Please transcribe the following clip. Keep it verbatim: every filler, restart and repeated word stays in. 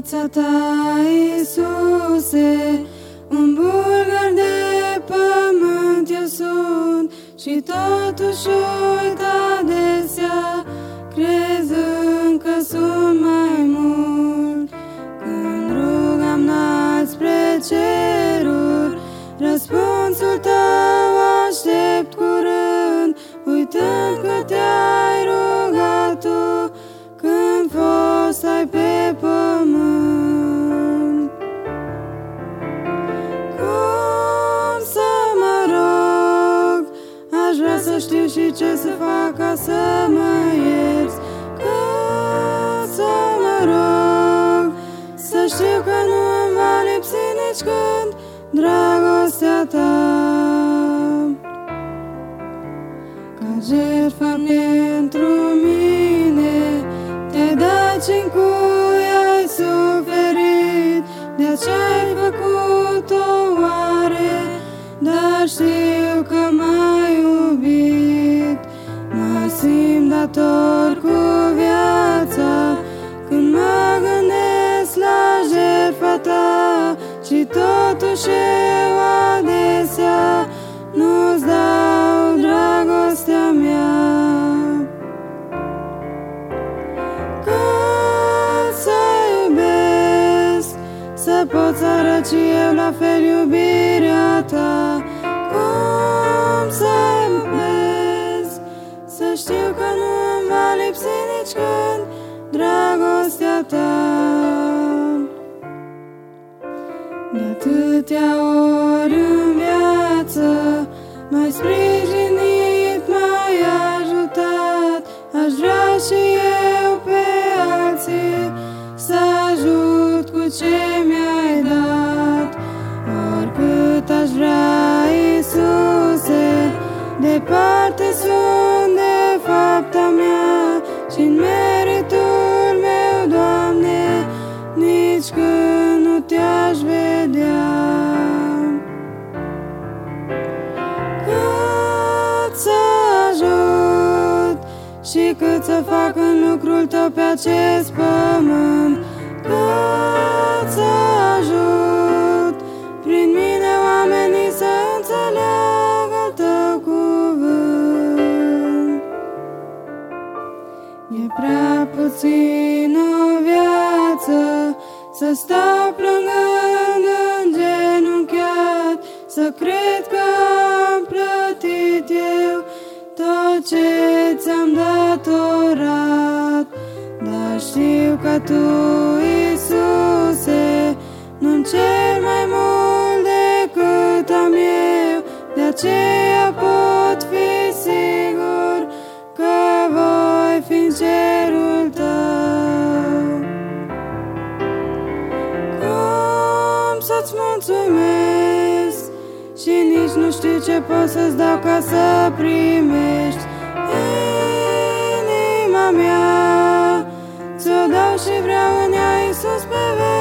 cruța ta, Iisuse, un bulgar de pământ eu sunt și totuși uit adesea, crezând că sunt mai mult. Când rugam înalt spre ceruri, răspunsul tău aștept curând, uitând că te-ai rugat tu când fost ai pe pământ. Cum să mă rog? Aș vrea să știu și ce să fac ca să mă ierți. Cum să mă rog? Să știu că nu îmi va lipsi nici când dragostea ta. Ca jertfă pentru mine te-ai dat și în cui ai suferit, de aceea ai făcut-o oare, dar știu că m-ai iubit. Mă simt dator cu viața când mă gândesc la jertfa ta și totuși eu adesea nu-ți dau dragostea mea. Cât să iubesc, să pot să arăt și eu la fel iubirea ta. Cum să iubesc, să știu că nu îmi va lipsi nici când dragostea ta. De atâtea ori în viață m-ai sprijinit, m-ai ajutat. Aș vrea și eu pe alții să ajut cu ce mi-ai dat. Oricât aș vrea, Iisuse, departe sunt de fapta mea și-n meritul meu, Doamne, nici când nu te-aș vedea. Cât să ajut și cât să fac în lucrul tău pe acest pământ. Cât să ajut prin mine oamenii să înțeleagă tău cuvânt. E prea puțin o viață să stau plângând îngenunchiat, să cred că am plătit eu tot ce ți-am datorat. Dar știu că tu, Iisuse, nu-mi ceri mai mult decât am eu, de aceea pot fi sigur că voi fi în cerul tău. Cum să-ți mulțumesc și nici nu știu ce pot să-ți dau ca să primești inima mea. Ți-o dau și vreau în ea, Iisus, pe veci.